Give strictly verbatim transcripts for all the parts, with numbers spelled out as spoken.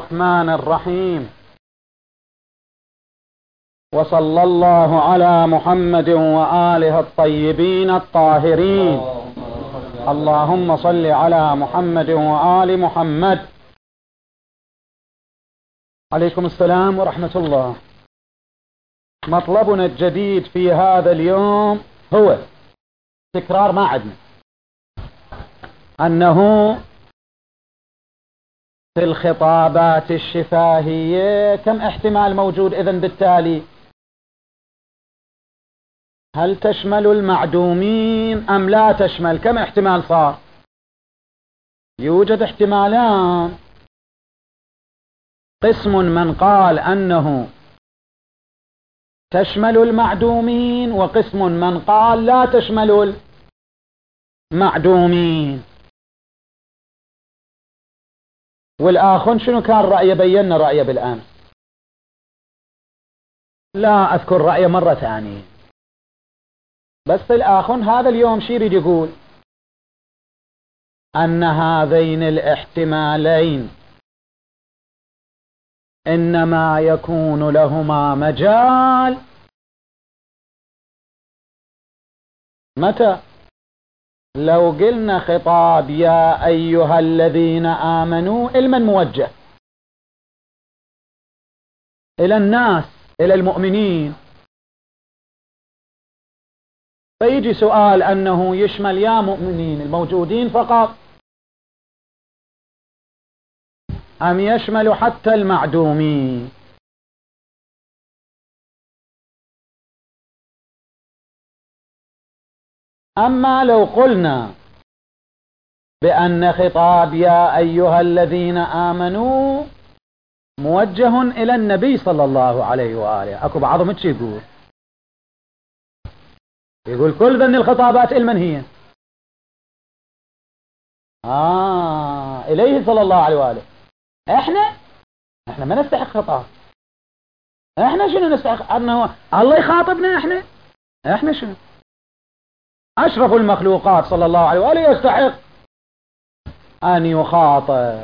الرحمن الرحيم. وصلى الله على محمد وآله الطيبين الطاهرين. اللهم صل على محمد وآل محمد. عليكم السلام ورحمة الله. مطلبنا الجديد في هذا اليوم هو تكرار ما عدنا أنه في الخطابات الشفاهية كم احتمال موجود إذن؟ بالتالي هل تشمل المعدومين أم لا تشمل؟ كم احتمال صار؟ يوجد احتمالان. قسم من قال أنه تشمل المعدومين، وقسم من قال لا تشمل المعدومين. والآخر شنو كان رأيه؟ بينا رأيه بالأمس، لا أذكر رأيه مرة ثانية. بس الآخر هذا اليوم شي يريد يقول أن هذين الاحتمالين إنما يكون لهما مجال متى؟ لو قلنا خطاب يا أيها الذين آمنوا المن موجه إلى الناس، إلى المؤمنين، فيجي سؤال أنه يشمل يا مؤمنين الموجودين فقط أم يشمل حتى المعدومين؟ أما لو قلنا بأن خطاب يا أيها الذين آمنوا موجه إلى النبي صلى الله عليه وآله، أكو بعضهم تشي يقول يقول كل ذن الخطابات المن هي؟ آه إليه صلى الله عليه وآله. إحنا إحنا ما نستحق خطاب. إحنا شنو نستحق؟ أنه الله يخاطبنا؟ إحنا إحنا شنو؟ أشرف المخلوقات صلى الله عليه وآله يستحق أن يخاطب،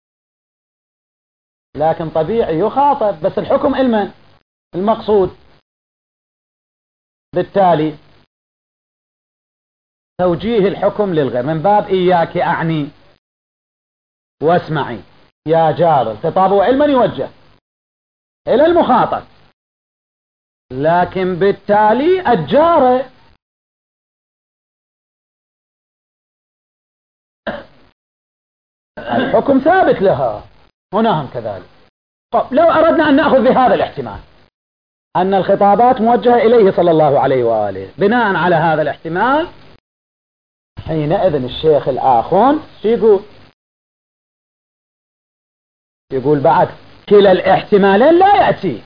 لكن طبيعي يخاطب، بس الحكم المن المقصود. بالتالي توجيه الحكم للغير من باب إياك أعني واسمعي يا جار. الخطاب علما يوجه إلى المخاطب، لكن بالتالي الجارة الحكم ثابت لها، هناهم كذلك. طب لو أردنا أن نأخذ بهذا الاحتمال أن الخطابات موجهة إليه صلى الله عليه وآله، بناء على هذا الاحتمال حينئذ الشيخ الآخون يقول يقول بعد كلا الاحتمالين لا يأتي.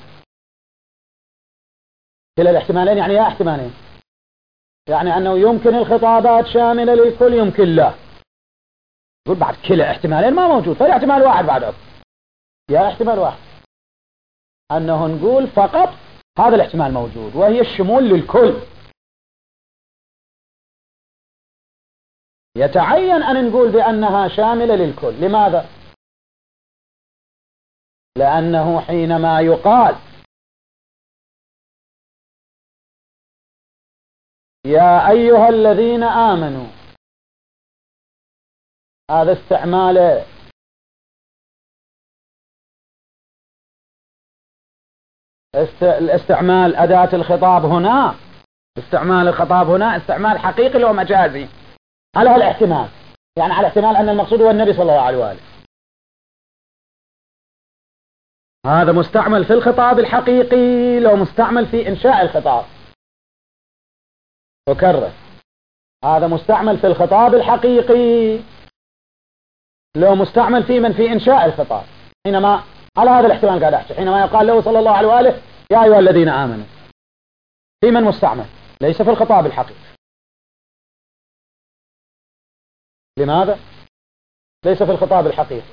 كلا الاحتمالين يعني يا احتمالين، يعني أنه يمكن الخطابات شاملة للكل، يمكن لا. يقول بعد كلا احتمالين ما موجود، فلا احتمال واحد بعد يا احتمال واحد، أنه نقول فقط هذا الاحتمال موجود وهي الشمول للكل. يتعين أن نقول بأنها شاملة للكل. لماذا؟ لأنه حينما يقال يا أيها الذين آمنوا، هذا استعمال الاستعمال أداة الخطاب هنا، استعمال الخطاب هنا استعمال حقيقي أو مجازي على الاحتمال، يعني على احتمال أن المقصود هو النبي صلى الله عليه وآله. هذا مستعمل في الخطاب الحقيقي لو مستعمل في إنشاء الخطاب. أكرر، هذا مستعمل في الخطاب الحقيقي لو مستعمل في من في إنشاء الخطاب. حينما على هذا الاحتمال قاعد أحكي، حينما يقال له صلى الله عليه وآله يا أيها الذين آمنوا، في من مستعمل ليس في الخطاب الحقيقي. لماذا ليس في الخطاب الحقيقي؟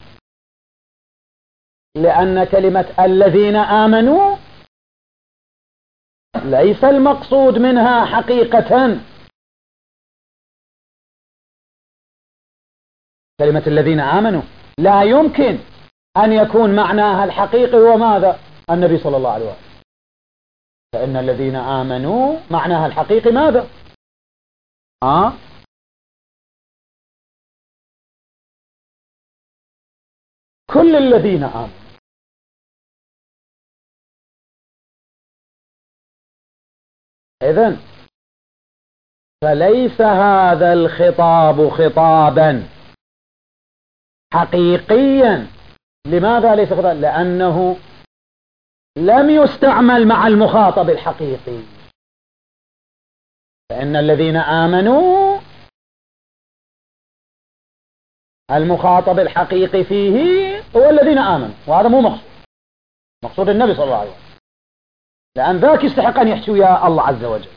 لأن كلمة الذين آمنوا ليس المقصود منها حقيقة. كلمة الذين آمنوا لا يمكن أن يكون معناها الحقيقي وماذا؟ النبي صلى الله عليه وآله. فإن الذين آمنوا معناها الحقيقي ماذا؟ ها؟ كل الذين آمنوا. إذن فليس هذا الخطاب خطابا حقيقيا. لماذا ليس خطابا؟ لأنه لم يستعمل مع المخاطب الحقيقي. فإن الذين آمنوا المخاطب الحقيقي فيه هو الذين آمنوا، وهذا مو مقصود، مقصود النبي صلى الله عليه وسلم، لأن ذاك يستحق أن يحكي يا الله عز وجل.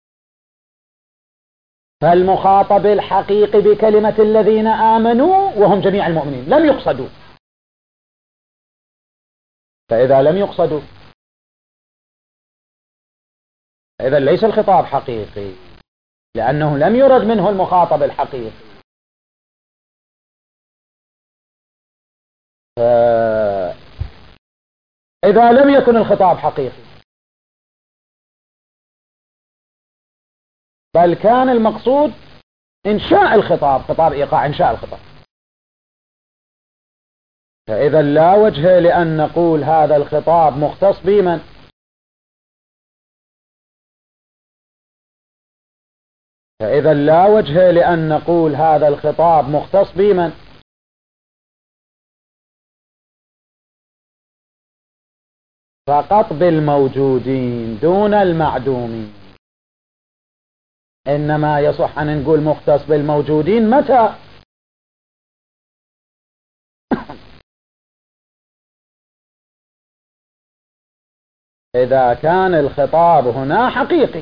فالمخاطب الحقيقي بكلمة الذين آمنوا وهم جميع المؤمنين لم يقصدوا. فإذا لم يقصدوا إذا ليس الخطاب حقيقي، لأنه لم يرد منه المخاطب الحقيقي. إذا لم يكن الخطاب حقيقي بل كان المقصود إنشاء الخطاب، خطاب إيقاع إنشاء الخطاب، فإذا لا وجه لأن نقول هذا الخطاب مختص بمن؟ فإذا لا وجه لأن نقول هذا الخطاب مختص بمن؟ فقط بالموجودين دون المعدومين. إنما يصح أن نقول مختص بالموجودين متى؟ إذا كان الخطاب هنا حقيقي،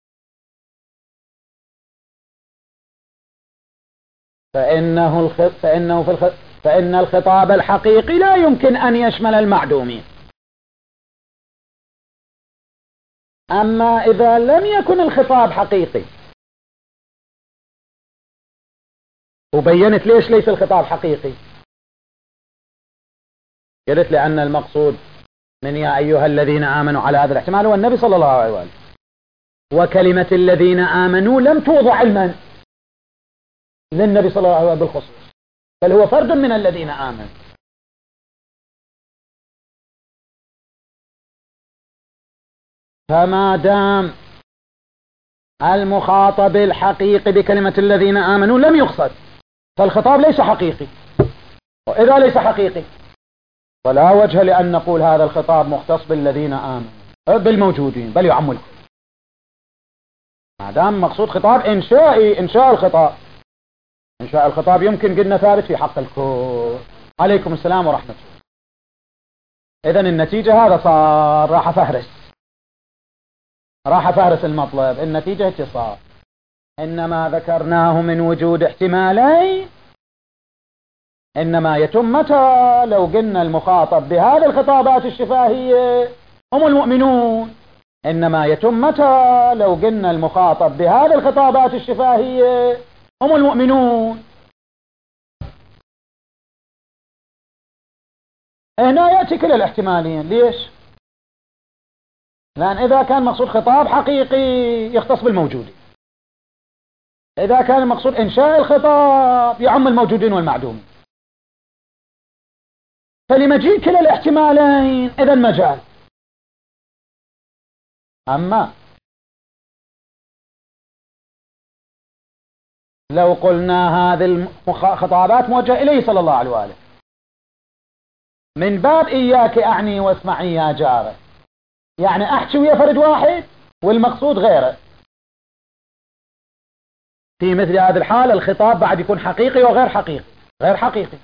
فإنه الخ... فإنه في الخ... فإن الخطاب الحقيقي لا يمكن أن يشمل المعدومين. أما إذا لم يكن الخطاب حقيقي، وبينت ليش ليس الخطاب حقيقي، قلت لأن المقصود من يا أيها الذين آمنوا على هذا الاحتمال هو النبي صلى الله عليه وآله، وكلمة الذين آمنوا لم توضع علما للنبي صلى الله عليه وآله بالخصوص، بل هو فرد من الذين آمنوا. فما دام المخاطب الحقيقي بكلمة الذين آمنوا لم يقصد، فالخطاب ليس حقيقي. وإذا ليس حقيقي فلا وجه لأن نقول هذا الخطاب مختص بالذين آمنوا بالموجودين، بل يعم الكل. ما دام مقصود خطاب إنشائي، إنشاء الخطاب، إنشاء الخطاب يمكن قلنا ثابت في حق الكل. عليكم السلام ورحمة الله. إذن النتيجة هذا صار، راح فهرس راح فهرس المطلب. النتيجة اتصال، إنما ذكرناه من وجود احتمالين، إنما يتم متى؟ لو قلنا المخاطب بهذه الخطابات الشفاهية هم المؤمنون. إنما يتم متى؟ لو قلنا المخاطب بهذه الخطابات الشفاهية هم المؤمنون. هنا يأتي كلا الاحتمالين. ليش؟ لأن إذا كان مقصود خطاب حقيقي يختص بالموجودين، إذا كان المقصود إنشاء الخطاب يعم الموجودين والمعدومين، فلمجيء كلا الاحتمالين إذن مجال. أما لو قلنا هذه الخطابات موجهة إليه صلى الله عليه وآله من باب إياك أعني واسمعي يا جاره، يعني أحكي ويا فرد واحد والمقصود غيره، في مثل هذه الحالة الخطاب بعد يكون حقيقي وغير حقيقي. غير حقيقي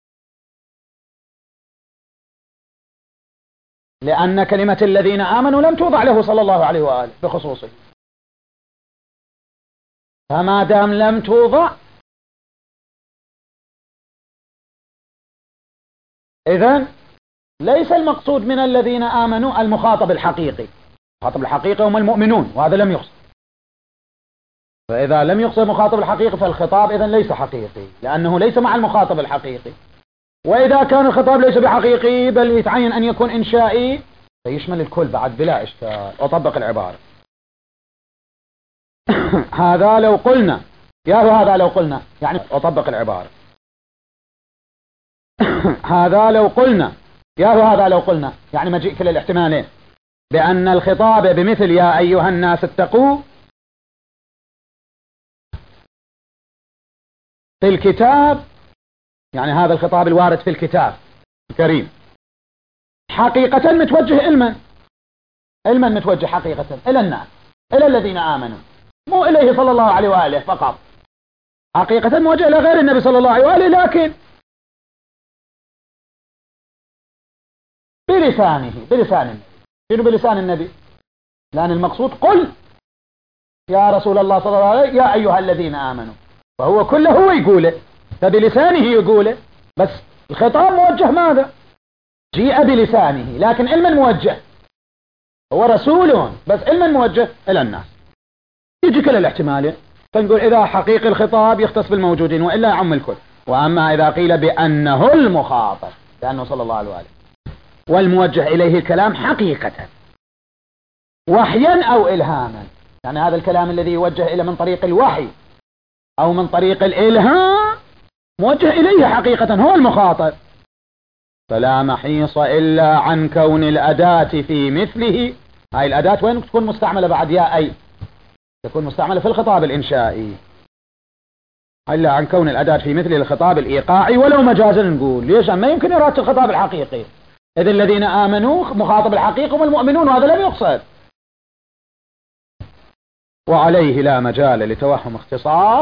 لأن كلمة الذين آمنوا لم توضع له صلى الله عليه وآله بخصوصه، فما دام لم توضع إذن ليس المقصود من الذين آمنوا المخاطب الحقيقي. المخاطب الحقيقي هم المؤمنون، وهذا لم يقصد. فإذا لم يقصد المخاطب الحقيقي فالخطاب إذن ليس حقيقي، لأنه ليس مع المخاطب الحقيقي. وإذا كان الخطاب ليس بحقيقي بل يتعين أن يكون إنشائي فيشمل الكل بعد بلا إشكال. أطبق العبارة. هذا لو قلنا يا هذا لو قلنا يعني أطبق العبارة. هذا لو قلنا يا هذا لو قلنا يعني مجيء كلا الاحتمالين بأن الخطاب بمثل يا أيها الناس اتقوا في الكتاب، يعني هذا الخطاب الوارد في الكتاب الكريم حقيقة متوجه إلمن إلمن متوجه حقيقة إلى الناس، إلى الذين آمنوا، مو إليه صلى الله عليه وآله فقط، حقيقة موجه إلى غير النبي صلى الله عليه وآله لكن بلسانه بلسان النبي. شنو بلسان النبي؟ لأن المقصود قل يا رسول الله صلى الله عليه وسلم يا أيها الذين آمنوا، فهو كله هو يقوله فبلسانه يقوله، بس الخطاب موجه ماذا؟ جيء بلسانه لكن علما موجه، هو رسول بس علما موجه إلى الناس. يجي كل الاحتمالين، فنقول إذا حقيقي الخطاب يختص بالموجودين وإلا يعم الكل. وأما إذا قيل بأنه المخاطب لأنه صلى الله عليه وآله والموجه إليه الكلام حقيقة وحيا أو إلهاما، يعني هذا الكلام الذي يوجه إلى من طريق الوحي أو من طريق الإلهام موجه إليه حقيقة هو المخاطب، فلا محيص إلا عن كون الأداة في مثله. هاي الأداة وين تكون مستعملة بعد يا أي؟ تكون مستعملة في الخطاب الإنشائي، إلا عن كون الأداة في مثل الخطاب الإيقاعي ولو مجازا. نقول ليش؟ ما يمكن إرادة الخطاب الحقيقي، إذ الذين آمنوا مخاطب الحقيقي هم المؤمنون وهذا لم يقصد، وعليه لا مجال لتوهم اختصاص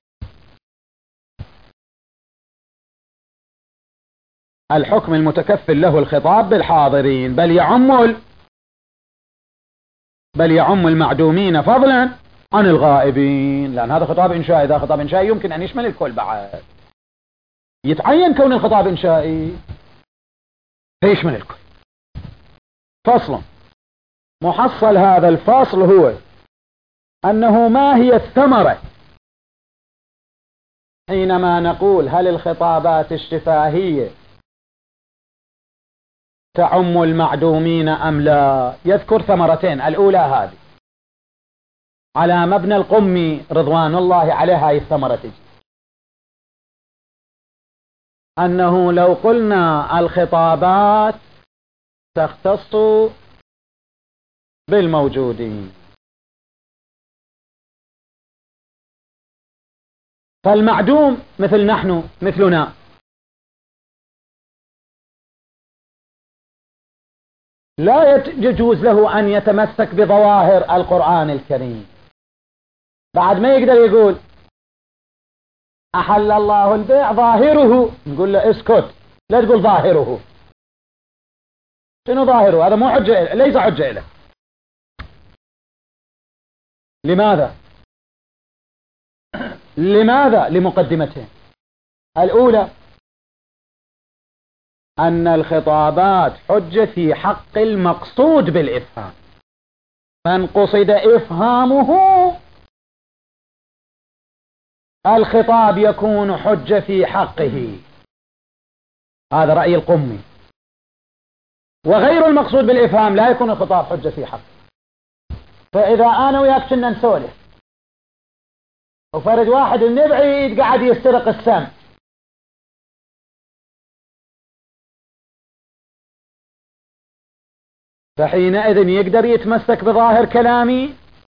الحكم المتكفل له الخطاب بالحاضرين، بل يعم بل يعم المعدومين فضلا عن الغائبين، لأن هذا خطاب إنشائي. إذا خطاب إنشائي يمكن أن يشمل الكل بعد، يتعين كون الخطاب إنشائي فيشمل الكل. فصل. محصل هذا الفصل هو أنه ما هي الثمرة حينما نقول هل الخطابات الشفاهية تعم المعدومين أم لا؟ يذكر ثمرتين. الأولى هذه على مبنى القمي رضوان الله عليها، هاي الثمرة تجي أنه لو قلنا الخطابات تختص بالموجودين فالمعدوم مثل نحن مثلنا لا يجوز له أن يتمسك بظواهر القرآن الكريم، بعد ما يقدر يقول أحل الله البيع ظاهره، نقول له اسكت لا تقول ظاهره. شنو ظاهره؟ هذا مو حجة، ليس حجة له. لماذا؟ لماذا؟ لمقدمتين. الأولى أن الخطابات حجة في حق المقصود بالإفهام، من قصد إفهامه الخطاب يكون حجة في حقه، هذا رأي القمي. وغير المقصود بالإفهام لا يكون الخطاب حجة في حقه. فإذا أنا وياك كنا نسولف وفرد واحد من بعيد قاعد يسترق السم، فحينئذ يقدر يتمسك بظاهر كلامي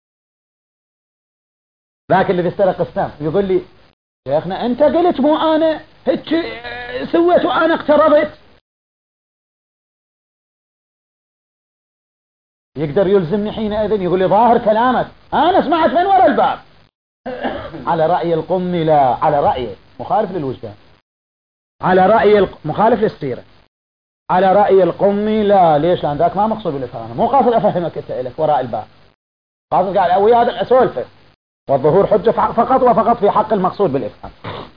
ذاك اللي بيسترق السم، يقول لي شيخنا أنت قلت مو أنا هيك سويت وأنا اقتربت، يقدر يلزمني حينئذ يقول لي ظاهر كلامك أنا سمعت من وراء الباب. على رأي القمي لا، على رأيه مخالف للوجدان، على رأي الق... مخالف للسيرة. على رأي القمي لا. ليش؟ لأن ذاك ما مقصود بالإفهام، مو قاصد أفهمك أنت إلك وراء الباب، قاصد قاعد ويا هذا أسولفه، والظهور حجة فقط وفقط في حق المقصود بالإفهام.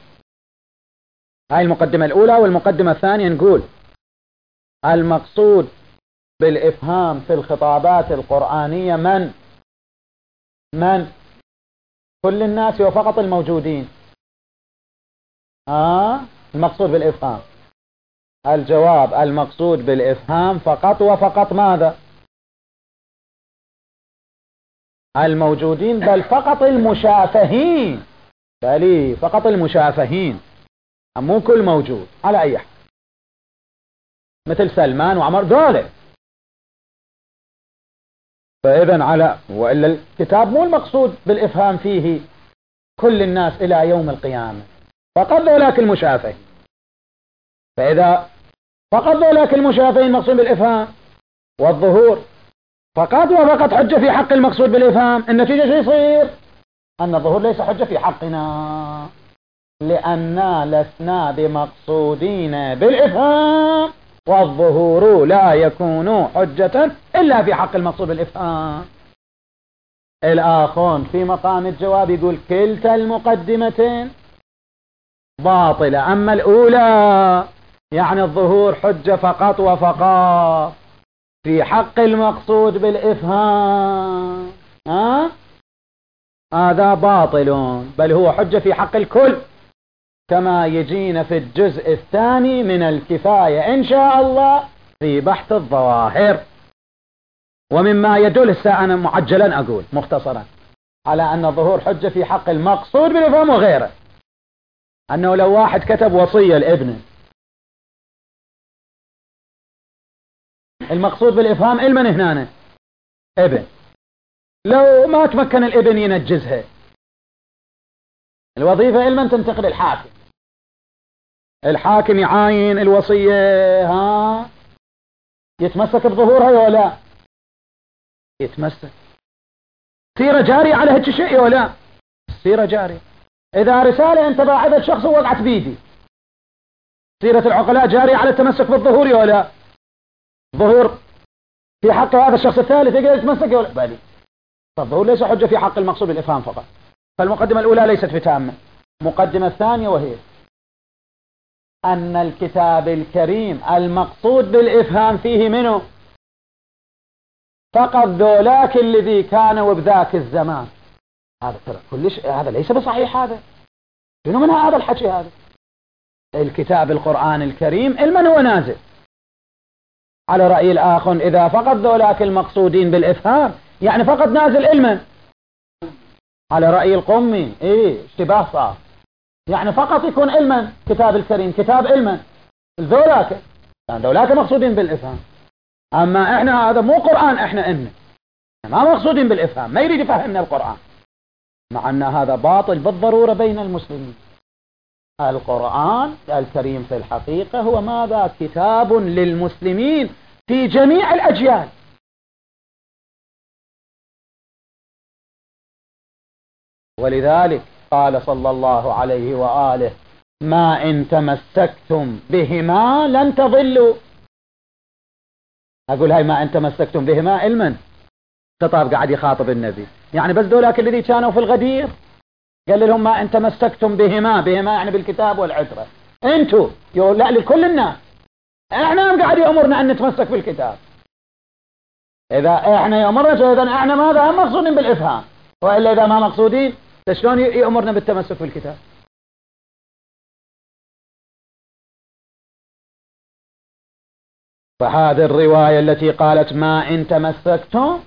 هاي المقدمة الأولى. والمقدمة الثانية نقول المقصود بالإفهام في الخطابات القرآنية من من كل الناس وفقط الموجودين. آه المقصود بالإفهام الجواب المقصود بالإفهام فقط وفقط ماذا؟ الموجودين، بل فقط المشافهين، بل فقط المشافهين، مو كل موجود على أي حال، مثل سلمان وعمر دولة. فإذا على وإلا الكتاب مو المقصود بالإفهام فيه كل الناس إلى يوم القيامة، فقط ذولاك المشافهين. فإذا فقط ذولاك المشافهين مقصود بالإفهام والظهور فقط وفقط حجة في حق المقصود بالإفهام، النتيجة شو يصير؟ أن الظهور ليس حجة في حقنا، لأننا لسنا بمقصودين بالإفهام، والظهور لا يكون حجة إلا في حق المقصود بالإفهام. الآخون في مقام الجواب يقول كلتا المقدمتين باطلة، أما الأولى يعني الظهور حجة فقط وفقط في حق المقصود بالإفهام، ها؟ هذا باطل، بل هو حجة في حق الكل، كما يجينا في الجزء الثاني من الكفاية إن شاء الله في بحث الظواهر. ومما يدل هسه أنا معجلا أقول مختصرا على أن الظهور حجة في حق المقصود بالإفهام وغيره، أنه لو واحد كتب وصية لابنه، المقصود بالإفهام المن هنا ابن، لو ما تمكن الابن ينجزها الوظيفة المن تنتقل الحاكم، الحاكم يعاين الوصية، ها يتمسك بظهورها ولا يتمسك؟ سيرة جارية على هيك شيء ولا سيرة جارية؟ إذا رسالة أنت باعثت شخص ووقعت بيدي، سيرة العقلاء جارية على التمسك بالظهور ولا؟ ظهور في حق هذا الشخص الثالث يقدر يتمسك ولا؟ بالي. فالظهور ليس حجة في حق المقصود بالإفهام فقط. فالمقدمة الأولى ليست بتامة. مقدمة الثانية وهي أن الكتاب الكريم المقصود بالإفهام فيه منه فقط ذولاك الذي كانوا بذاك الزمان. هذا ترى كلش هذا ليس بصحيح، هذا شنو من هذا الحكي؟ هذا الكتاب القرآن الكريم المن هو نازل على رأي الآخر إذا فقط ذولاك المقصودين بالإفهام يعني فقط نازل علما، على رأي القمي إيه اشتباه صار، يعني فقط يكون علما كتاب الكريم كتاب علما ذولاك، يعني ذولاك مقصودين بالإفهام، أما إحنا هذا مو قرآن، إحنا إن ما مقصودين بالإفهام، ما يريد يفهمنا القرآن، مع أن هذا باطل بالضرورة بين المسلمين. القرآن الكريم في الحقيقة هو ماذا؟ كتاب للمسلمين في جميع الأجيال، ولذلك قال صلى الله عليه وآله ما إن تمسكتم بهما لن تضلوا. أقول هاي ما إن تمسكتم بهما علما، خطاب قاعد يخاطب النبي، يعني بس دولاك الذي كانوا في الغدير قال لهم ما إن تمسكتم بهما، بهما يعني بالكتاب والعترة، انتوا لا لكل الناس، احنا قاعد يأمرنا أن نتمسك بالكتاب، إذا احنا يأمرنا إذا احنا ماذا هم مقصودين بالإفهام، وإلا إذا ما مقصودين شلون يأمرنا بالتمسك بالكتاب؟ فهذه الرواية التي قالت ما إن تمسكتم،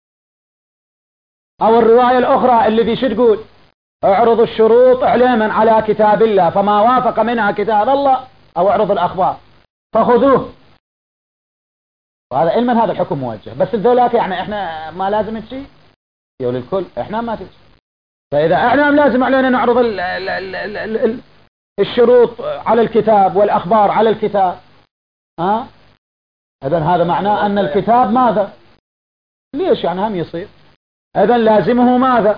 أو الرواية الأخرى اللي شو تقول؟ اعرض الشروط اعلاما على كتاب الله فما وافق منها كتاب الله، أو اعرض الأخبار فخذوه، وهذا علما هذا الحكم موجه، بس الذولاك يعني احنا ما لازم تشي يقول الكل احنا ما تشي، فإذا احنا لازم علينا نعرض ال ال ال ال ال الشروط على الكتاب والأخبار على الكتاب، ها إذن هذا معناه أن الكتاب ماذا؟ ليش يعني هم يصير؟ إذن لازمه ماذا؟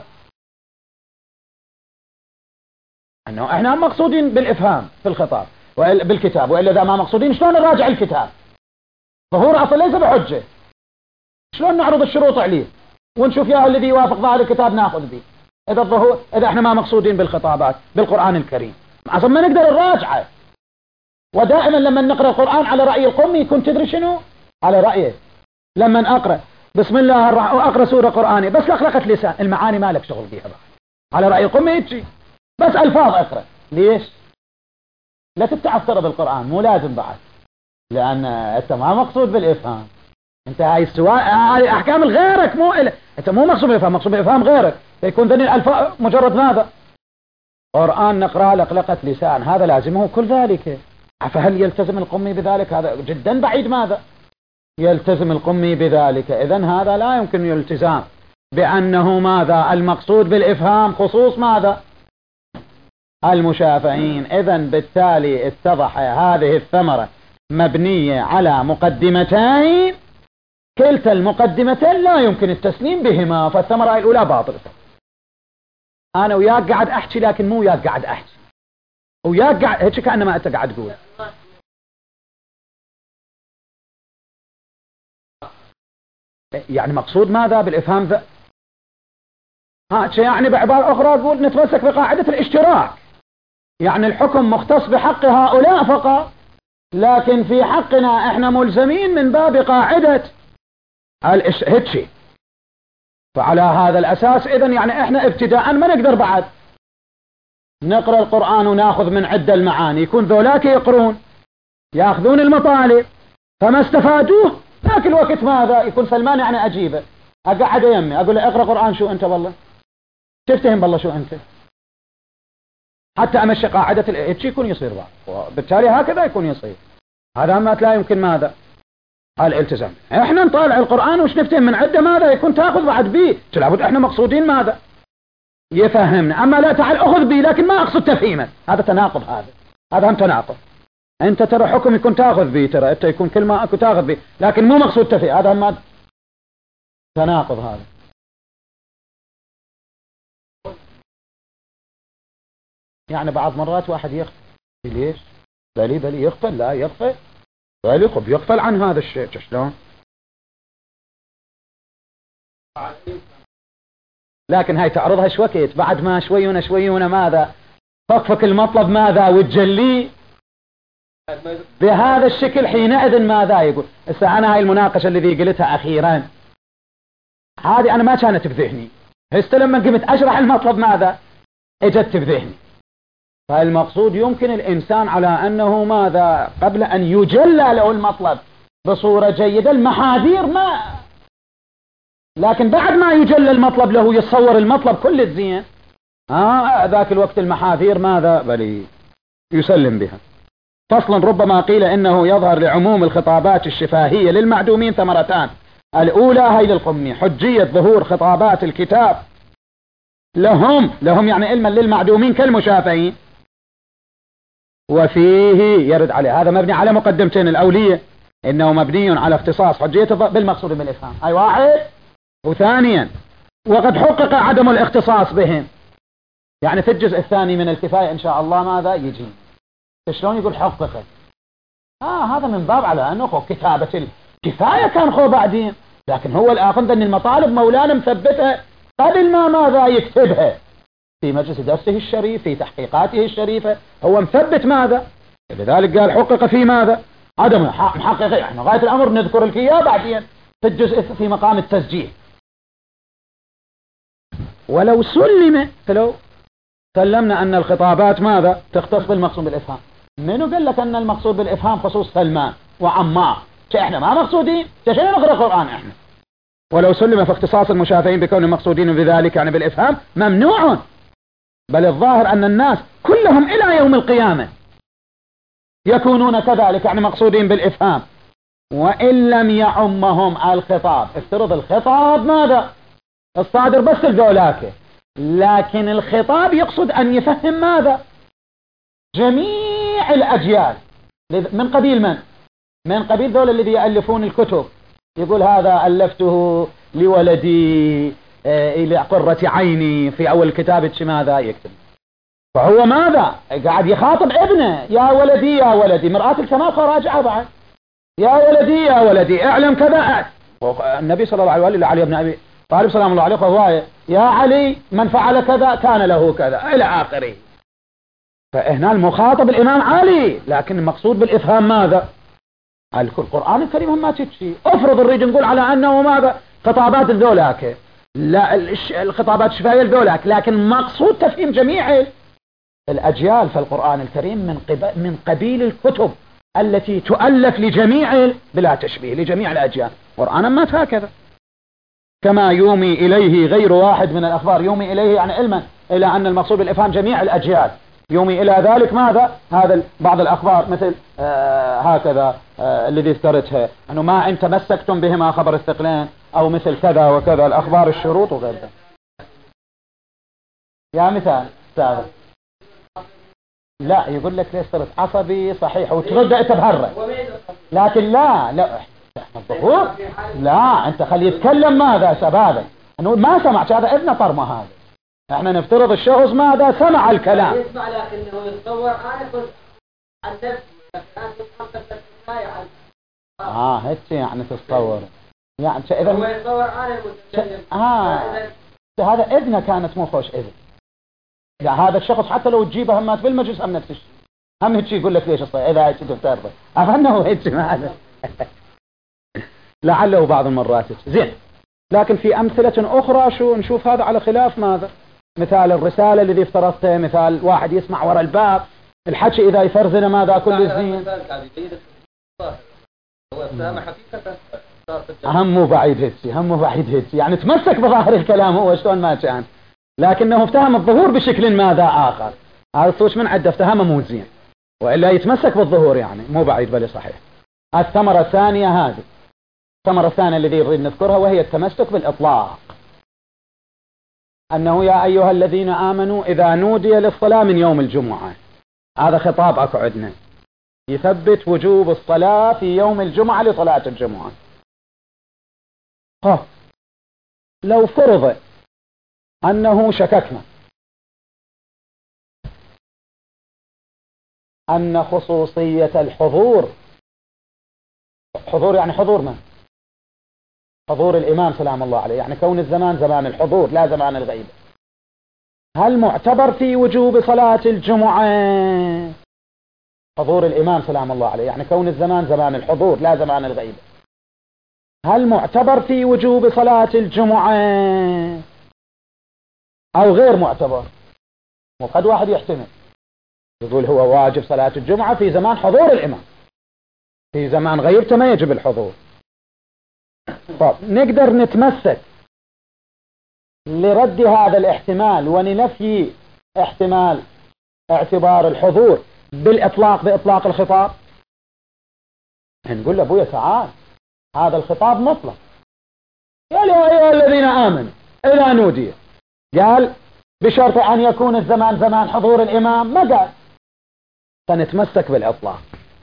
أنه إحنا مقصودين بالإفهام في الخطاب بالكتاب، وإلا إذا ما مقصودين شلون نراجع الكتاب؟ ظهور أصل ليس بحجة، شلون نعرض الشروط عليه ونشوف يا الذي يوافق ظاهر الكتاب ناخذ به؟ إذا الظهور إذا إحنا ما مقصودين بالخطابات بالقرآن الكريم أصلا ما نقدر نراجعه. ودائما لما نقرأ القرآن على رأي القمي يكون تدري شنو؟ على رأيه لما أقرأ بسم الله الرحمن أقرأ سورة قرآنية بس لخلقة لسان المعاني ما لك شغل بيها بقى. على رأي القمي يجي بس ألفاظ أقرأ، ليش؟ لا تتعثر بالقرآن، مو لازم بعد لأن أنت ما مقصود بالإفهام، أنت هاي السواء هاي أحكام غيرك، مو إل... أنت مو مقصود بالإفهام، مقصود بالإفهام غيرك، يكون ذني الألفاظ مجرد ماذا؟ قرآن نقرأ لقلقة لسان، هذا لازمه كل ذلك. فهل يلتزم القمي بذلك؟ هذا جدا بعيد. ماذا يلتزم القمي بذلك؟ إذن هذا لا يمكن يلتزام بأنه ماذا المقصود بالإفهام خصوص ماذا المشافهين. إذن بالتالي اتضح هذه الثمرة مبنية على مقدمتين، كلتا المقدمتين لا يمكن التسليم بهما، فالثمرة الأولى باطلة. أنا وياك قاعد أحكي لكن مو وياك قاعد أحكي، وياك قاعد هيك كأنما أنت قاعد تقول. يعني مقصود ماذا بالإفهام ذا؟ ها يعني بعبارة أخرى أقول نتمسك بقاعدة الاشتراك، يعني الحكم مختص بحق هؤلاء فقط، لكن في حقنا احنا ملزمين من باب قاعدة الإش... هيك. فعلى هذا الأساس إذن يعني احنا ابتداء ما نقدر بعد نقرأ القرآن وناخذ من عدة المعاني، يكون ذولاك يقرون ياخذون المطالب فما استفادوه، ذاك الوقت ماذا يكون سلمان يعني أجيبه أقعد يمي أقول له اقرأ قرآن شو أنت والله تفتهم بالله شو أنت، حتى أمشي قاعدة الهيك يكون يصير بعض، وبالتالي هكذا يكون يصير. هذا ما لا يمكن ماذا الالتزام. احنا نطالع القرآن وش نفتهم من عدة ماذا يكون تأخذ بعد بيه، لابد احنا مقصودين ماذا يفهمنا، اما لا تعال اخذ بيه لكن ما اقصد تفهيمه، هذا تناقض. هذا هذا هم تناقض. انت ترى حكم يكون تاخذ بيه، ترى انت يكون كل ما اكو تاخذ بيه لكن مو مقصود تفهيم، هذا هم تناقض. هذا يعني بعض مرات واحد يخفى، ليش بلي بلي يغفل، لا يغفل بلي خب يغفل عن هذا الشيء شلون، لكن هاي تعرضها شوكيت بعد ما شويون شويون ماذا تطفك المطلب ماذا وتجليه بهذا الشكل، حينئذ ماذا يقول. هسه انا هاي المناقشه الذي قلتها اخيرا هذه انا ما كانت بذهني، هسه لما قمت اشرح المطلب ماذا اجت بذهني. فالمقصود يمكن الانسان على انه ماذا قبل ان يجلى له المطلب بصوره جيده المحاذير ما، لكن بعد ما يجلى المطلب له يتصور المطلب كل الزين، آه ذاك الوقت المحاذير ماذا بل يسلم بها. فصلا ربما قيل انه يظهر لعموم الخطابات الشفاهية للمعدومين ثمرتان، الاولى هي للقمي حجية ظهور خطابات الكتاب لهم لهم يعني علما للمعدومين كالمشافهين، وفيه يرد عليه هذا مبني على مقدمتين، الاولية انه مبني على اختصاص حجية بالمقصود بالافهام، اي واحد، وثانيا وقد حقق عدم الاختصاص بهم، يعني في الجزء الثاني من الكفاية ان شاء الله ماذا يجي شلون يقول حقق. آه هذا من باب على انه خو كتابة الكفاية كان خو بعدين، لكن هو الآخر ان المطالب مولانا مثبتة قبل ما ماذا يكتبها في مجلس درسه الشريف في تحقيقاته الشريفة، هو مثبت ماذا، لذلك قال حقق في ماذا عدم محقق، احنا غاية الامر نذكر لك اياه بعدين في الجزء في مقام التسجيل. ولو سلم فلو سلمنا ان الخطابات ماذا تختص بالمقصود بالافهام، منو قال لك ان المقصود بالافهام خصوص سلمان وعمار، احنا ما مقصودين شنو نقرأ القرآن احنا. ولو سلم في اختصاص المشافهين بكون مقصودين بذلك يعني بالافهام ممنوع، بل الظاهر ان الناس كلهم الى يوم القيامة يكونون كذلك يعني مقصودين بالافهام، وان لم يعمهم الخطاب. افترض الخطاب ماذا الصادر بس الذولاك، لكن الخطاب يقصد ان يفهم ماذا جميع الاجيال، من قبيل من من قبيل ذول الذي يألفون الكتب، يقول هذا ألفته لولدي إلى قرة عيني في أول كتابة ماذا يكتب، فهو ماذا قاعد يخاطب ابنه، يا ولدي يا ولدي مرآة الكمال خراجعها بعد، يا ولدي يا ولدي اعلم كذا. النبي صلى الله عليه وآله علي بن أبي طالب سلام الله عليه فهو يا علي من فعل كذا كان له كذا إلى آخره. فهنا المخاطب الإمام علي، لكن المقصود بالإفهام ماذا القرآن الكريم هم ما تتشي. افرض نريد نقول على أنه ماذا خطابات الذولاك، لا الخطابات الشفاهية الذولاك، لكن مقصود تفهيم جميع الأجيال. فالقرآن الكريم من, من قبيل الكتب التي تؤلف لجميع بلا تشبيه لجميع الأجيال. قرآنا مات هكذا، كما يومي إليه غير واحد من الأخبار. يومي إليه يعني علما إلى أن المقصود بالإفهام جميع الأجيال، يومي إلى ذلك ماذا؟ هذا بعض الأخبار مثل آه هكذا آه الذي ذكرتها أنه ما إن تمسكتم بهما خبر الثقلين، أو مثل كذا وكذا الأخبار الشروط وغير ذلك. يا مثال سابق. لا يقول لك ليش صرت عصبي صحيح وترد انت بهره، لكن لا لا الظهور لا انت خليه يتكلم. ماذا سبابه انه ما سمعت هذا ابن طرمه. هذا احنا نفترض الشخص ماذا سمع الكلام يسمع لكنه يتصور. انا كنت عن نفسي اه هيك يعني تتصور يعني اذا هو يتصور انا المتكلم. اه هذا ابنه كانت مو خوش ابن. لا هذا الشخص حتى لو تجيبه همات في المجلس هم نفس الشيء، هم هيك يقول لك ليش الصيد اذا هيك تفترض افنه هيك هذا لعله بعض المرات زين. لكن في امثله اخرى شو نشوف هذا على خلاف ماذا. مثال الرساله الذي افترضته، مثال واحد يسمع وراء الباب الحكي اذا يفرزنا ماذا كل الزين. همه بعيد هيك همه بعيد هيك يعني تمسك بظاهر الكلام هو شلون ما كان، لكنه افتهم الظهور بشكل ماذا آخر. هذا الصوت من عده افتهمه مو زين، وإلا يتمسك بالظهور يعني مو بعيد بل صحيح. الثمرة الثانية هذه الثمرة الثانية الذي نريد نذكرها وهي التمسك بالإطلاق. أنه يا أيها الذين آمنوا إذا نودي للصلاة من يوم الجمعة، هذا خطاب أكو عندنا يثبت وجوب الصلاة في يوم الجمعة لصلاة الجمعة. ها لو فرض أنه شككنا أن خصوصية الحضور، حضور يعني حضور من؟ حضور الإمام سلام الله عليه، يعني كون الزمان زمان الحضور لا زمان الغيبة، هل معتبر في وجوب صلاة الجمعة؟ حضور الإمام سلام الله عليه يعني كون الزمان زمان الحضور لا زمان الغيبة، هل معتبر في وجوب صلاة الجمعة أو غير معتبر؟ وقد واحد يحتمل يقول هو واجب صلاة الجمعة في زمان حضور الإمام، في زمان غيبته ما يجب الحضور. طب نقدر نتمسك لرد هذا الاحتمال ولنفي احتمال اعتبار الحضور بالإطلاق بإطلاق الخطاب؟ نقول له أبويا تعال هذا الخطاب مطلق، يا أيها الذين آمنوا إذا نودي، قال بشرط أن يكون الزمان زمان حضور الإمام ما قال، فنتمسك بالإطلاق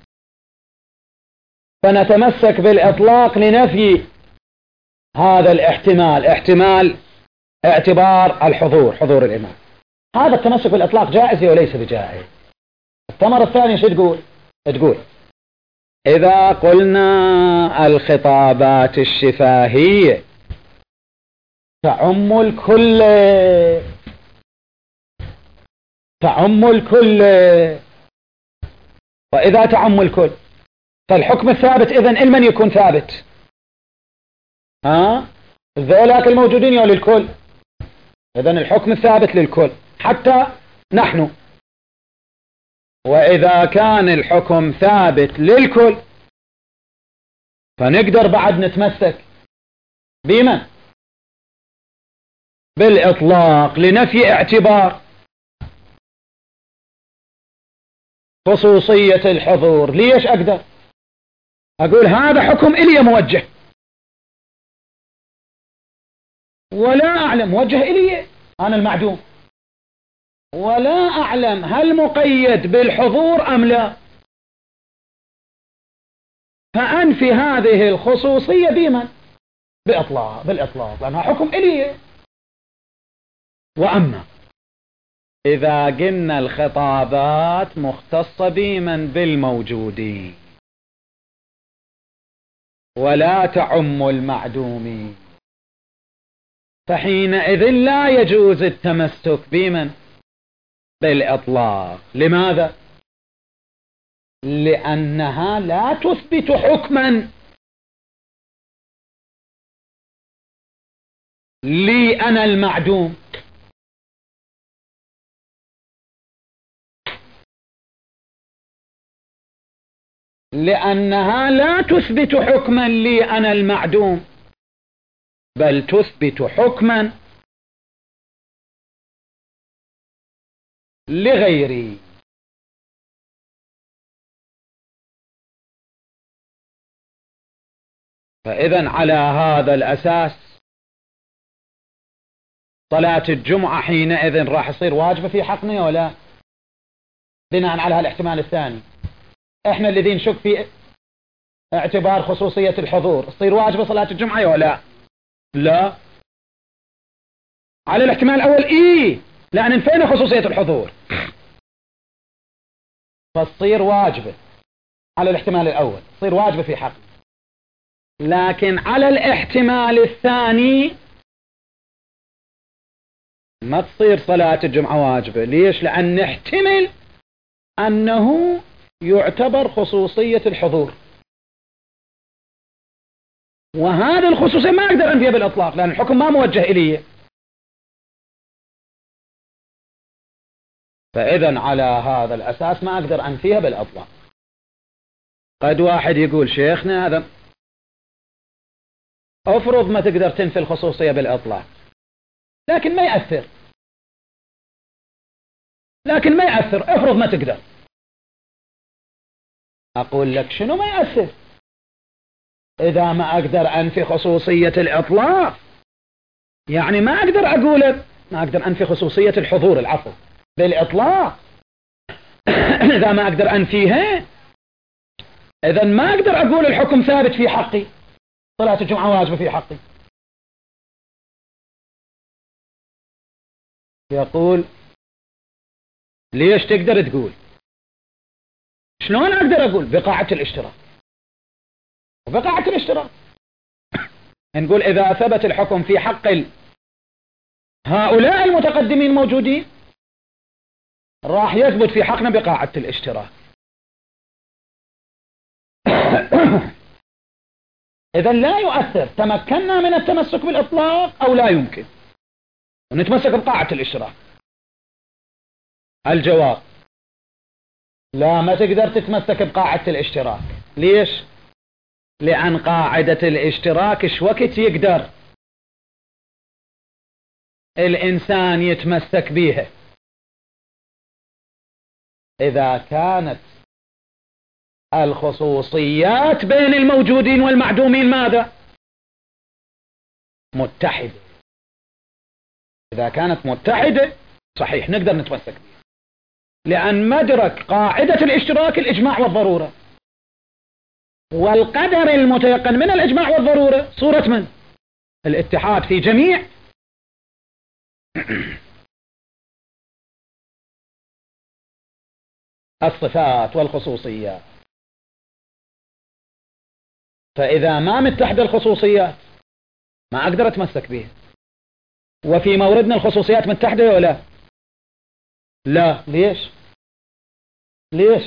فنتمسك بالإطلاق لنفي هذا الاحتمال، احتمال اعتبار الحضور حضور الإمام. هذا التمسك بالإطلاق جائز وليس بجائز. الثمرة الثانية شو تقول؟ تقول إذا قلنا الخطابات الشفاهية تعم الكل تعم الكل، وإذا تعم الكل فالحكم الثابت إذن لمن يكون ثابت؟ ها ذولاك الموجودين يا للكل، إذن الحكم الثابت للكل حتى نحن. وإذا كان الحكم ثابت للكل فنقدر بعد نتمسك بمن؟ بالإطلاق لنفي اعتبار خصوصية الحضور. ليش أقدر أقول هذا حكم إلي موجه ولا أعلم موجه إلي أنا المعدوم، ولا أعلم هل مقيد بالحضور أم لا، فأنفي هذه الخصوصية بمن؟ بإطلاق بالإطلاق لأنها حكم إلي. وأما إذا قلنا الخطابات مختصة بمن؟ بالموجودين ولا تعم المعدومين، فحينئذ لا يجوز التمسك بمن؟ بالإطلاق. لماذا؟ لأنها لا تثبت حكما لي أنا المعدوم، لأنها لا تثبت حكما لي أنا المعدوم، بل تثبت حكما لغيري. فإذا على هذا الأساس صلاة الجمعة حينئذ راح تصير واجبة في حقنا ولا؟ بناء على هالاحتمال الثاني، احنا الذين نشك في اعتبار خصوصية الحضور، تصير واجبة صلاة الجمعة ولا لا؟ على الاحتمال الأول إيه، لأن انفينا خصوصية الحضور فتصير واجبة. على الاحتمال الأول تصير واجبة في حق، لكن على الاحتمال الثاني ما تصير صلاة الجمعة واجبة. ليش؟ لأن نحتمل أنه يعتبر خصوصية الحضور، وهذه الخصوصية ما أقدر أنفيها بالإطلاق لأن الحكم ما موجه إلي. فإذا على هذا الأساس ما أقدر أنفيها بالإطلاق. قد واحد يقول شيخنا هذا أفرض ما تقدر تنفي الخصوصية بالإطلاق لكن ما يأثر، لكن ما يأثر، افرض ما تقدر. أقول لك شنو ما يأثر؟ إذا ما أقدر أنفي خصوصية الإطلاق يعني ما أقدر أقول ما أقدر أنفي خصوصية الحضور العفو بالإطلاق إذا ما أقدر أنفيها إذا ما أقدر أقول الحكم ثابت في حقي، صلاة الجمعة واجبة في حقي. يقول ليش تقدر تقول؟ شلون أقدر أقول؟ بقاعة الاشتراك، وبقاعة الاشتراك نقول إذا ثبت الحكم في حق هؤلاء المتقدمين موجودين راح يثبت في حقنا بقاعة الاشتراك. إذا لا يؤثر تمكنا من التمسك بالإطلاق أو لا يمكن ونتمسك بقاعة الاشتراك. الجواب لا، ما تقدر تتمسك بقاعدة الاشتراك. ليش؟ لأن قاعدة الاشتراك ايش وقت يقدر الإنسان يتمسك بيها؟ إذا كانت الخصوصيات بين الموجودين والمعدومين ماذا؟ متحدة. إذا كانت متحدة صحيح نقدر نتمسك بها، لأن مدرك قاعدة الاشتراك الإجماع والضرورة، والقدر المتيقن من الإجماع والضرورة صورة من؟ الاتحاد في جميع الصفات والخصوصيات. فإذا ما متحد الخصوصيات ما أقدر أتمسك به. وفي موردنا الخصوصيات متحدة ولا لا؟ ليش؟ ليش؟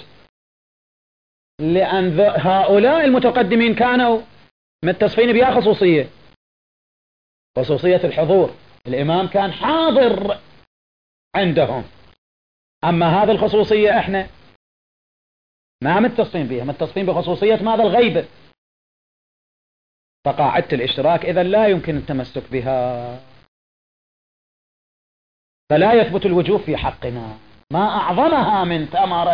لأن هؤلاء المتقدمين كانوا متصفين بها خصوصية، خصوصية الحضور، الإمام كان حاضر عندهم. أما هذه الخصوصية إحنا ما متصفين بها، متصفين بخصوصية ماذا؟ الغيبة. فقاعدة الاشتراك إذا لا يمكن التمسك بها، فلا يثبت الوجوب في حقنا. ما أعظمها من ثمرة.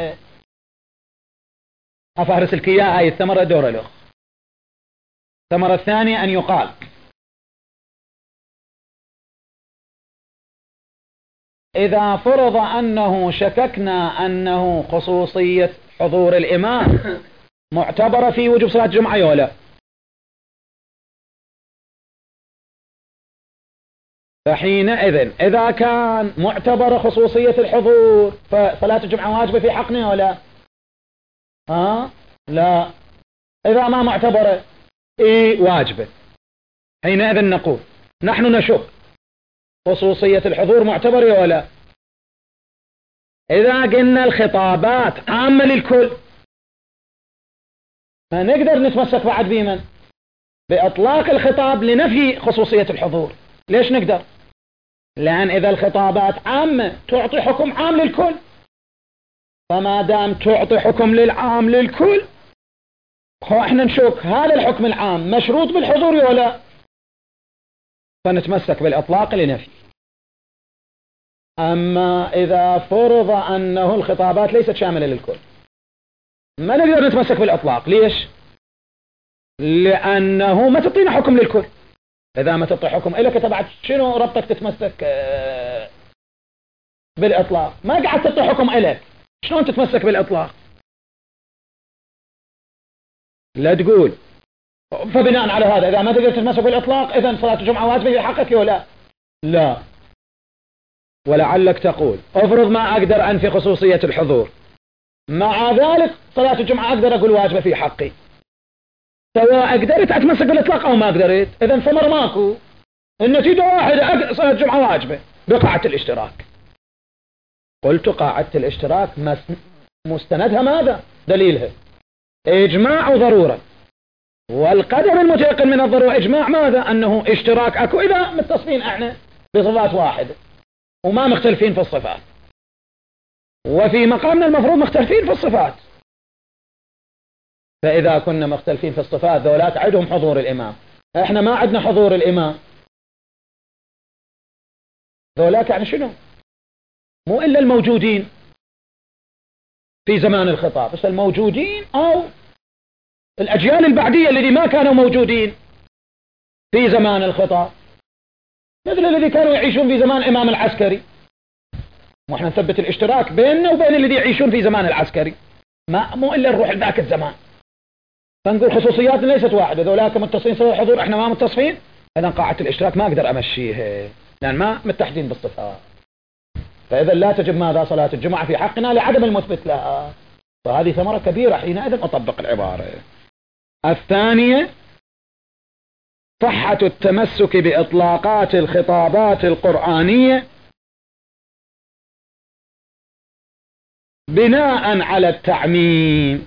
أفهرس الكياء هاي الثمرة دور الأخ. الثمرة الثانية أن يقال إذا فرض أنه شككنا أنه خصوصية حضور الإمام معتبرة في وجوب صلاة الجمعة ولا؟ فحينئذ إذا كان معتبر خصوصية الحضور فصلاة الجمعة واجبة في حقنا ولا؟ ها؟ لا. إذا ما معتبرة إيه واجبة. حينئذ نقول نحن نشك خصوصية الحضور معتبرة ولا؟ إذا قلنا الخطابات عامة للكل فنقدر نتمسك بعد بمن؟ بإطلاق الخطاب لنفي خصوصية الحضور. ليش نقدر؟ لأن إذا الخطابات عامة تعطي حكم عام للكل، فما دام تعطي حكم للعام للكل خو احنا نشوف هذا الحكم العام مشروط بالحضور ولا، فنتمسك بالإطلاق لنفي. أما إذا فرض أنه الخطابات ليست شاملة للكل ما نقدر نتمسك بالإطلاق. ليش؟ لأنه ما تعطينا حكم للكل. إذا ما تعطي حكم إلك تبعت شنو ربطك تتمسك بالإطلاق؟ ما قاعد تعطي حكم إلك، شلون تتمسك بالإطلاق؟ لا تقول. فبناء على هذا إذا ما تقدر تتمسك بالإطلاق إذن صلاة الجمعة واجبة في حقك ولا لا؟ ولعلك تقول افرض ما أقدر أنفي خصوصية الحضور، مع ذلك صلاة الجمعة أقدر أقول واجبة في حقي، سواء قدرت أتمسك بالإطلاق أو ما قدرت، إذن ثمر ماكو، النتيجة واحدة، صلاة الجمعة واجبة بقاعدة الاشتراك. قلت قاعدة الاشتراك مستندها ماذا؟ دليلها إجماع وضرورة، والقدر المتيقن من الضرورة إجماع ماذا؟ أنه اشتراك أكو إذا متصفين احنا بصفات واحدة وما مختلفين في الصفات، وفي مقامنا المفروض مختلفين في الصفات. فإذا كنا مختلفين في الصفات ذولاك عندهم حضور الإمام، احنا ما عندنا حضور الإمام، ذولاك يعني شنو؟ مو إلا الموجودين في زمان الخطاب، بس الموجودين أو الأجيال البعدية الذي ما كانوا موجودين في زمان الخطاب، مثل الذي كانوا يعيشون في زمان الإمام العسكري، ونحن نثبت الاشتراك بيننا وبين الذي يعيشون في زمان العسكري، ما مو إلا نروح لذاك الزمان، فنقول خصوصياتنا ليست واحدة، ذولاك متصفين سوى الحضور احنا ما متصفين، إذا قاعدة الاشتراك ما أقدر أمشيها لأن ما متحدين بالصفات. فإذا لا تجب ماذا؟ صلاة الجمعة في حقنا لعدم المثبت لها، فهذه ثمرة كبيرة حينئذ أطبق العبارة. الثانية صحة التمسك بإطلاقات الخطابات القرآنية بناء على التعميم.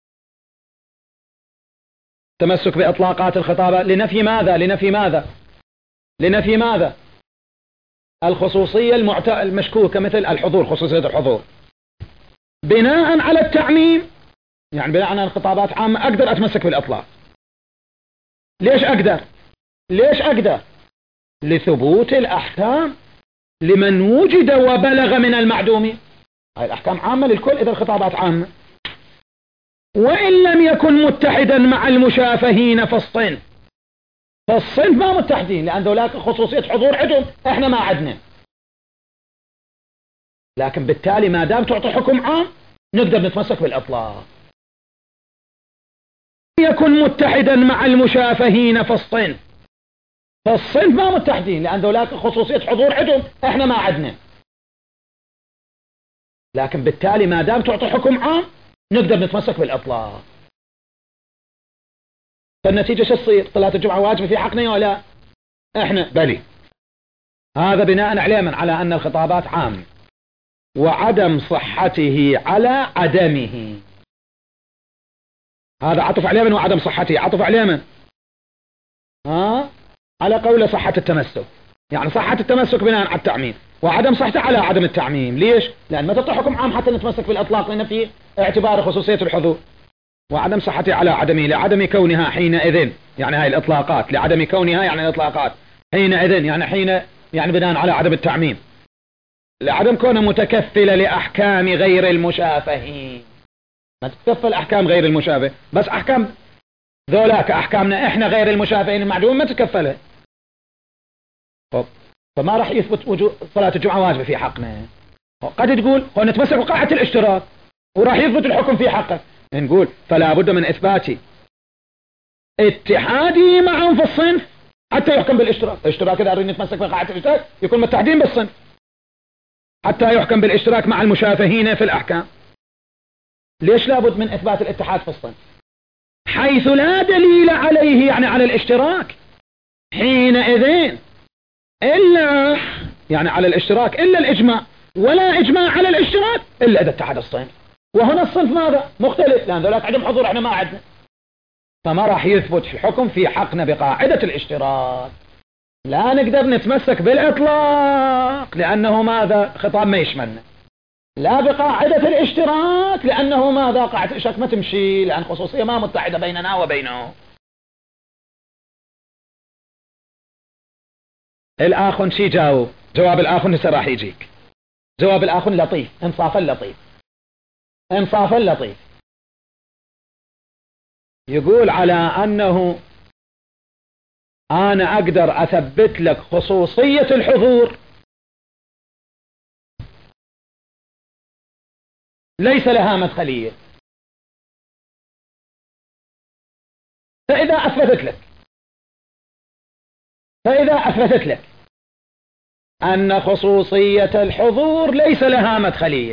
تمسك بإطلاقات الخطابات لنفي ماذا؟ لنفي ماذا؟ لنفي ماذا؟ الخصوصية المعت... المشكوكة مثل الحضور، خصوصية الحضور، بناء على التعميم، يعني بناء على الخطابات عامة أقدر أتمسك بالإطلاق. ليش أقدر؟ ليش أقدر؟ لثبوت الأحكام لمن وجد وبلغ من المعدومين، هاي الأحكام عامة للكل إذا الخطابات عامة، وإن لم يكن متحدا مع المشافهين في الصنف، فالصنف ما متحدين لأن ذولاك خصوصية حضور عندهم احنا ما عندنا، لكن بالتالي ما دام تعطي حكم عام نقدر نتمسك بالإطلاق. يكن متحدا مع المشافهين في الصنف، فالصنف ما متحدين لأن ذولاك خصوصية حضور عندهم احنا ما عندنا، لكن بالتالي ما دام تعطي حكم عام نقدر نتمسك بالإطلاق. فالنتيجة شو تصير؟ صلاة الجمعة واجبة في حقنا ولا احنا؟ بلي. هذا بناء عليه من على أن الخطابات عام وعدم صحته على عدمه. هذا عطف عليه من وعدم صحته، عطف عليه من ها على قول صحة التمسك، يعني صحة التمسك بناء على التعميم وعدم صحته على عدم التعميم. ليش؟ لأن ما تعطي حكم عام حتى نتمسك بالإطلاق لنفي اعتبار خصوصية الحضور، وعدم صحته على عدمه لعدم كونها حينئذ، يعني هاي الإطلاقات لعدم كونها يعني الإطلاقات حينئذ يعني حين يعني بناء على عدم التعميم، لعدم كونه متكفلة لأحكام غير المشافهين. ما تتكفل أحكام غير المشافه، بس أحكام ذولاك أحكامنا إحنا غير المشافهين المعدوم ما تتكفلها، فما راح يثبت وجود صلاة الجمعة واجبة في حقنا. قد تقول هو نتمسك بقاعدة الاشتراك وراح يثبت الحكم في حقه، نقول فلا بد من إثبات اتحادي معهم في الصنف حتى يحكم بالاشتراك. الاشتراك إذا أريد نتمسك بقاعدة الاشتراك يكون متحدين بالصنف حتى يحكم بالاشتراك مع المشافهين في الأحكام. ليش لابد من إثبات الاتحاد في الصنف؟ حيث لا دليل عليه يعني على الاشتراك حينئذ إلا يعني على الاشتراك إلا الإجماع، ولا إجماع على الاشتراك إلا إذا اتحد الصنف، وهنا الصنف ماذا؟ مختلف، لأن ذولاك عندهم حضور احنا ما عندنا، فما راح يثبت الحكم في حقنا بقاعدة الاشتراك. لا نقدر نتمسك بالإطلاق لأنه ماذا؟ خطاب ما يشملنا، لا بقاعدة الاشتراك، لأنه ماذا؟ قاعدة الاشتراك ما تمشي، لأن خصوصية ما متحدة بيننا وبينه. الآخر شي جاوب، جواب الآخر هسه راح يجيك. جواب الآخر لطيف، انصافا لطيف، انصافا لطيف. يقول على أنه أنا أقدر أثبت لك خصوصية الحضور ليس لها مدخلية. فإذا أثبتت لك فإذا أثبتت لك أن خصوصية الحضور ليس لها مدخلية،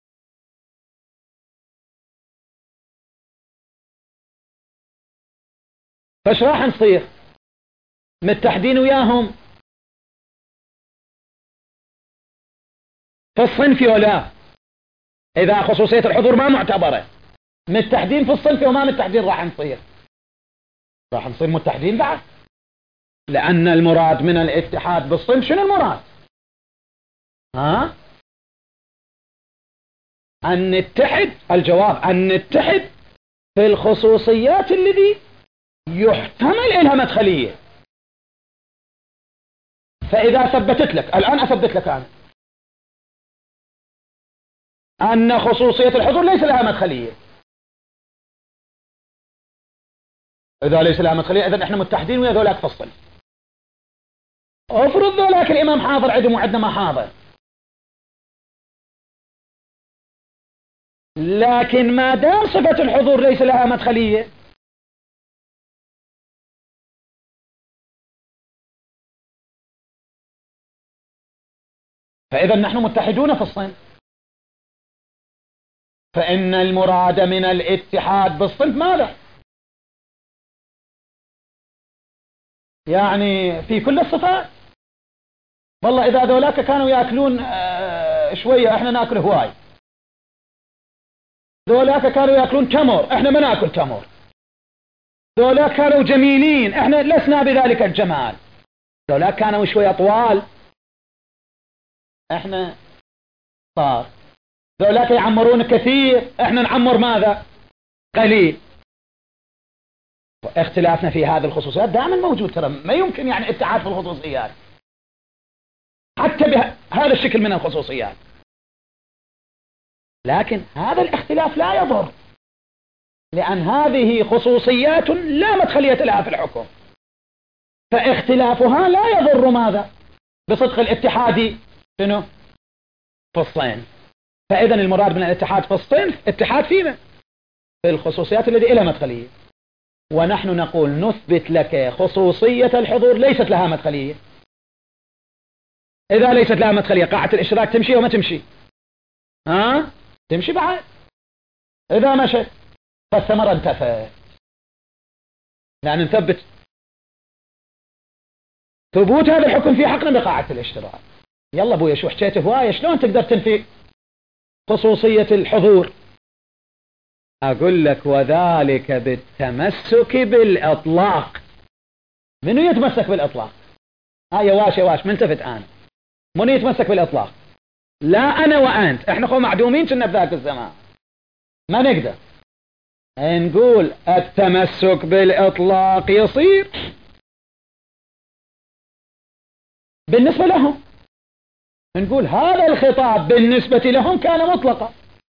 فايش راح نصير؟ متحدين وياهم في الصنف ولا؟ إذا خصوصية الحضور ما معتبرة، متحدين في الصنف وما متحدين، راح نصير راح نصير متحدين بعد، لأن المراد من الاتحاد بالصنف شنو المراد؟ ها؟ أن نتحد. الجواب أن نتحد في الخصوصيات الذي يحتمل إلها مدخلية. فإذا ثبتت لك الآن، أثبت لك أنا أن خصوصية الحضور ليس لها مدخلية، إذا ليس لها مدخلية إذن إحنا متحدين ويا ذولاك في الصنف. افرض ذولاك الإمام حاضر عندهم وعندنا ما حاضر، لكن ما دام صفة الحضور ليس لها مدخلية، فإذا نحن متحدون في الصنف. فإن المراد من الاتحاد بالصنف ماذا؟ يعني في كل الصفات. والله إذا ذولاك كانوا يأكلون آه شوية، إحنا نأكل هواي. ذولاك كانوا يأكلون تمر، إحنا ما نأكل تمر. ذولاك كانوا جميلين، إحنا لسنا بذلك الجمال. ذولاك كانوا شوية طوال، إحنا صار. ذولاك يعمرون كثير، إحنا نعمر ماذا؟ قليل. اختلافنا في هذه الخصوصيات دائما موجود، ترى ما يمكن يعني اتحاد في الخصوصيات حتى بهذا الشكل من الخصوصيات، لكن هذا الاختلاف لا يضر، لأن هذه خصوصيات لا مدخلية لها في الحكم، فاختلافها لا يضر ماذا؟ بصدق الاتحاد شنو؟ في الصنف. فإذا المراد من الاتحاد في الصنف اتحاد فيما؟ في الخصوصيات التي لها مدخلية. ونحن نقول نثبت لك خصوصية الحضور ليست لها مدخلية. إذا ليست لها مدخلية قاعدة الاشتراك تمشي وما تمشي؟ ها؟ تمشي بعد. إذا مشت فالثمرة انتفت، لأن نثبت ثبوت هذا الحكم في حقنا بقاعدة الاشتراك. يلا ابويا شو حكيت هواية، شلون تقدر تنفي خصوصية الحضور؟ أقول لك وذلك بالتمسك بالإطلاق. منو يتمسك بالإطلاق؟ ها يا واش يا واش منتفت أنا. منو يتمسك بالإطلاق؟ لا أنا وأنت، إحنا خو معدومين كنا بذاك الزمان، ما نقدر نقول التمسك بالإطلاق يصير بالنسبة لهم. نقول هذا الخطاب بالنسبة لهم كان مطلقا،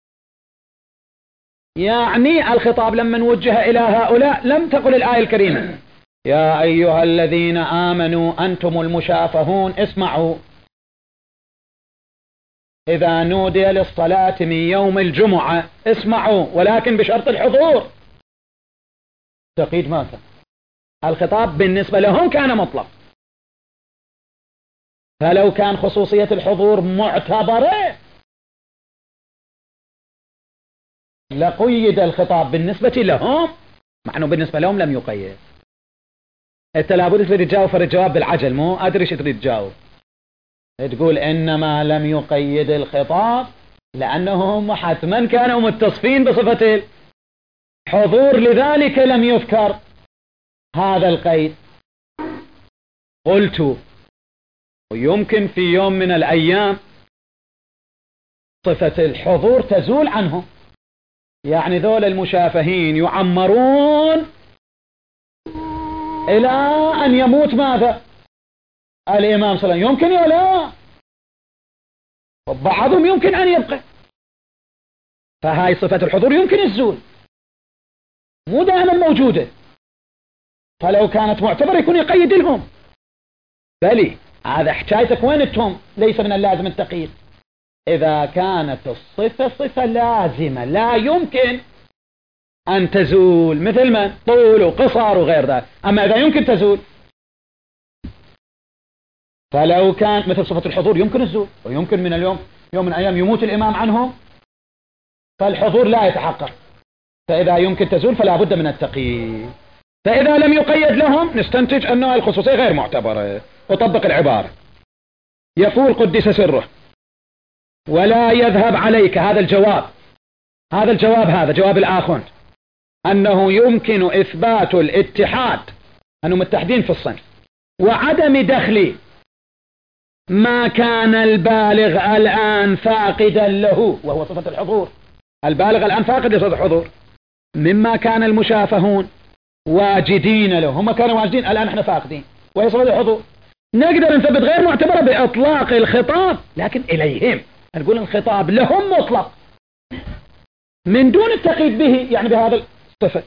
يعني الخطاب لما نوجه إلى هؤلاء لم تقل الآية الكريمة يا أيها الذين آمنوا أنتم المشافهون اسمعوا إذا نودي للصلاة من يوم الجمعة اسمعوا، ولكن بشرط الحضور. تقييد ما كان، الخطاب بالنسبة لهم كان مطلق. فلو كان خصوصية الحضور معتبرة لقيد الخطاب بالنسبة لهم، مع أنه بالنسبة لهم لم يقيد. انت لابد تريد تجاوب فرد الجواب بالعجل، مو أدري ايش تريد تجاوب. تقول إنما لم يقيد الخطاب لأنه هم حتما كانوا متصفين بصفة الحضور، لذلك لم يذكر هذا القيد. قلت ويمكن في يوم من الأيام صفة الحضور تزول عنهم. يعني ذول المشافهين يعمرون إلى أن يموت ماذا؟ الإمام صلى الله عليه وسلم. يمكن يا لا، وبعضهم يمكن أن يبقى. فهاي صفة الحضور يمكن الزول، مو دائما موجودة. فلو كانت معتبرة يكون يقيد لهم. بلي هذا حكايتك وين التهم؟ ليس من اللازم التقييد. إذا كانت الصفة صفة لازمة لا يمكن أن تزول، مثل من طول وقصر وغير ذلك. أما إذا يمكن تزول، فلو كان مثل صفة الحضور يمكن الزول، ويمكن من اليوم يوم من أيام يموت الإمام عنهم فالحضور لا يتحقق. فإذا يمكن تزول فلا بد من التقييد. فإذا لم يقيد لهم نستنتج أن الخصوصية غير معتبرة. وطبق العبارة. يقول قدس سره: ولا يذهب عليك، هذا الجواب هذا الجواب هذا جواب الآخوند، أنه يمكن إثبات الاتحاد، أنهم متحدين في الصنف، وعدم دخل ما كان البالغ الآن فاقدا له، وهو صفة الحضور. البالغ الآن فاقد لصفة الحضور، مما كان المشافهون واجدين له. هم كانوا واجدين، الآن احنا فاقدين، وهي صفة الحضور. نقدر نثبت غير معتبرة بإطلاق الخطاب، لكن إليهم نقول الخطاب لهم مطلق من دون التقييد به، يعني بهذا الصفة،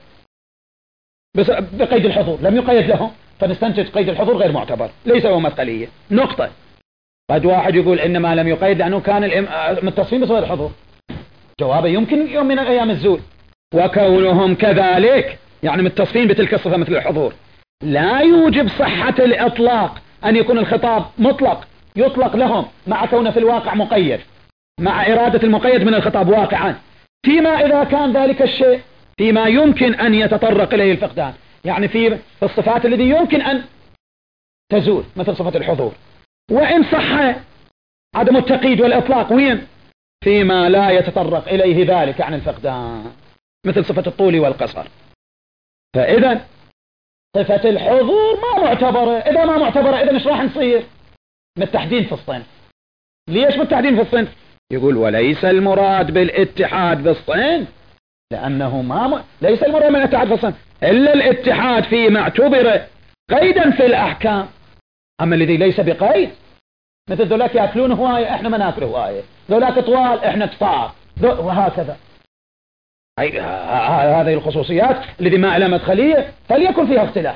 بس بقيد الحضور لم يقيد لهم، فنستنتج قيد الحضور غير معتبر، ليس هو مثقلية. نقطة. قد واحد يقول إنما لم يقيد لأنه كان متصفين بصفة الحضور. جوابه يمكن يوم من الأيام الزول، وكونهم كذلك يعني متصفين بتلك الصفة مثل الحضور لا يوجب صحة الإطلاق أن يكون الخطاب مطلق يطلق لهم، مع كونه في الواقع مقيد، مع إرادة المقيد من الخطاب واقعا، فيما إذا كان ذلك الشيء فيما يمكن أن يتطرق إليه الفقدان، يعني في الصفات التي يمكن أن تزول مثل صفة الحضور. وإن صح عدم التقييد والإطلاق وين؟ فيما لا يتطرق إليه ذلك عن الفقدان، مثل صفة الطول والقصر. فإذا صفة الحضور ما معتبرة. إذا ما معتبرة إذا إيش راح نصير؟ متحدين في الصنف. ليش متحدين في الصنف؟ يقول وليس المراد بالاتحاد بالصنف، لأنه ما م... ليس المراد من الاتحاد في الصنف إلا الاتحاد فيما اعتبر قيدا في الأحكام. أما الذي ليس بقيد، مثل ذولاك يأكلون هواية احنا ما ناكل هواية، ذولاك طوال احنا قصار، وهكذا. أي هذه الخصوصيات الذي ما لها مدخلية فليكن فيها اختلاف.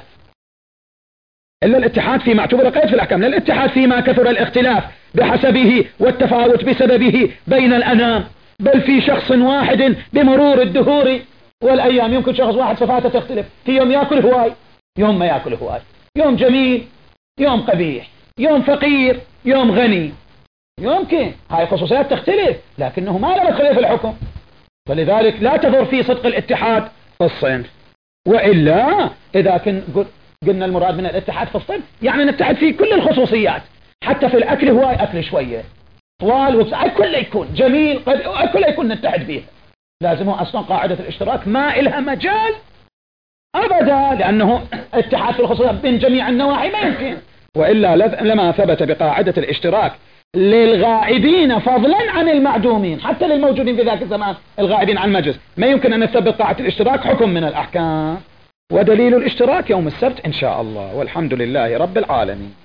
إلا الاتحاد فيما اعتبر قيد في الأحكام، لا الاتحاد فيما كثر الاختلاف بحسبه والتفاوت بسببه بين الأنام، بل في شخص واحد بمرور الدهور والأيام. يمكن شخص واحد صفاته تختلف، في يوم يأكل هواي، يوم ما يأكل هواي، يوم جميل، يوم قبيح، يوم فقير، يوم غني. يمكن هاي خصوصيات تختلف، لكنه ما لها مدخلية في الحكم. فلذلك لا تضر في صدق الاتحاد في الصنف. وإلا إذا كن قلنا المراد من الاتحاد في الصنف يعني نتحد في كل الخصوصيات، حتى في الأكل هو أكل شوية طوال وبسعي كله يكون جميل، قد كله يكون نتحد به. لازم أصلا قاعدة الاشتراك ما إلها مجال أبدا، لأنه اتحاد في الخصوصيات بين جميع النواحي ما يمكن. وإلا لما ثبت بقاعدة الاشتراك للغائبين فضلا عن المعدومين، حتى للموجودين في ذاك الزمان الغائبين عن المجلس، ما يمكن أن نثبت قاعدة الاشتراك حكم من الأحكام. ودليل الاشتراك يوم السبت إن شاء الله، والحمد لله رب العالمين.